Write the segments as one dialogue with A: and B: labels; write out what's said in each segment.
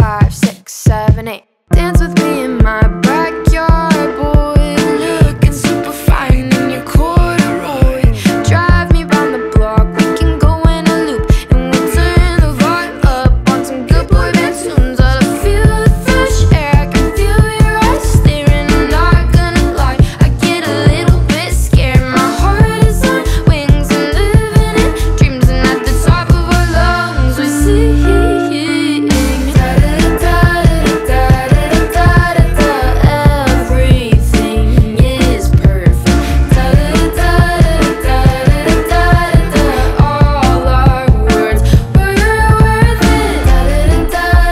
A: 5, 6, 7, 8. Dance with me in my backyard, boy. Looking super fine in your corduroy. Drive me round the block, we can go in a loop, and we'll turn the vibe up on some good boy band tunes. I feel the fresh air, I can feel your eyes staring. I'm not gonna lie, I get a little bit scared. My heart is on wings and living in dreams, and at the top of our lungs we sing. Everything is perfect. All our words were worth it.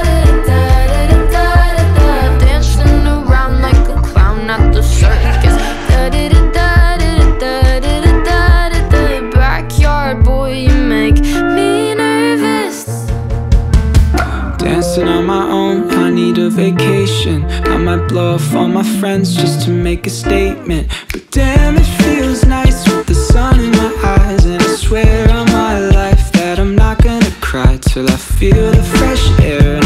A: Dancing around like a clown at the circus. Backyard boy, you make me nervous.
B: Dancing on my own, I need a vacation. I might blow off all my friends just to make a statement. But damn, it feels nice with the sun in my eyes. And I swear on my life that I'm not gonna cry till I feel the fresh air.